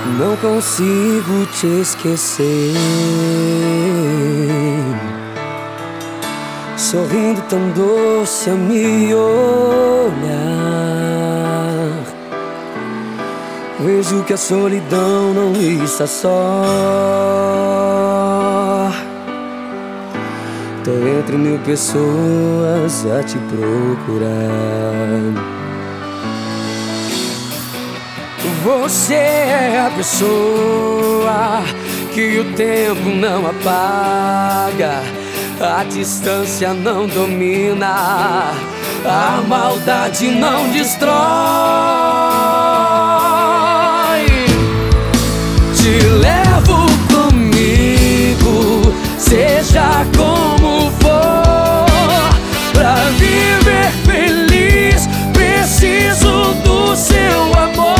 Não consigo te esquecer. Sorrindo tão doce a me olhar, vejo que a solidão não está só. Tô entre 1000 pessoas a te procurar. Você é a pessoa que o tempo não apaga, a distância não domina, a maldade não destrói. Te levo comigo, seja como for, pra viver feliz preciso do seu amor.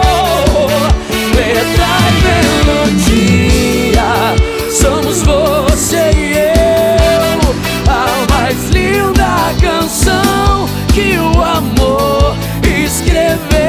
Letra e melodia, somos você e eu, a mais linda canção que o amor escreveu.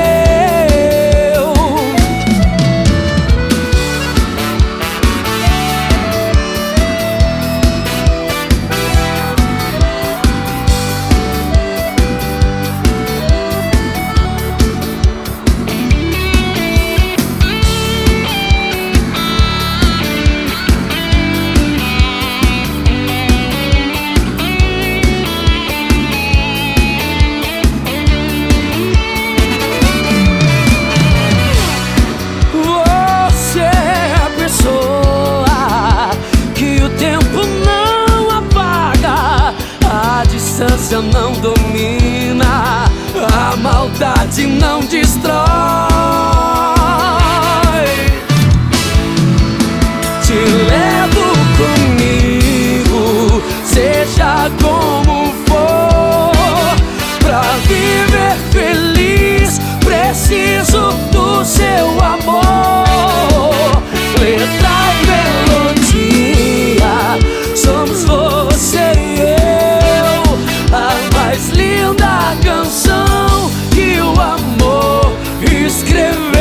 Não domina, a maldade não destrói. Te levo comigo, seja como for, pra viver feliz preciso do seu amor. Letra e melodia, somos você e eu, a mais linda canção que o amor escreveu.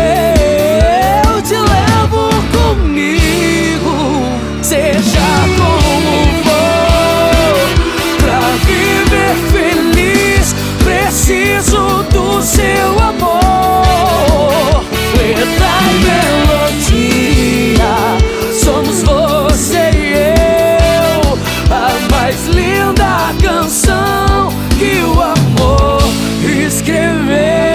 Te levo comigo, seja como for, pra viver feliz preciso do seu amor. Letra e melodia, somos você e eu, a mais linda canção que o amor escreveu.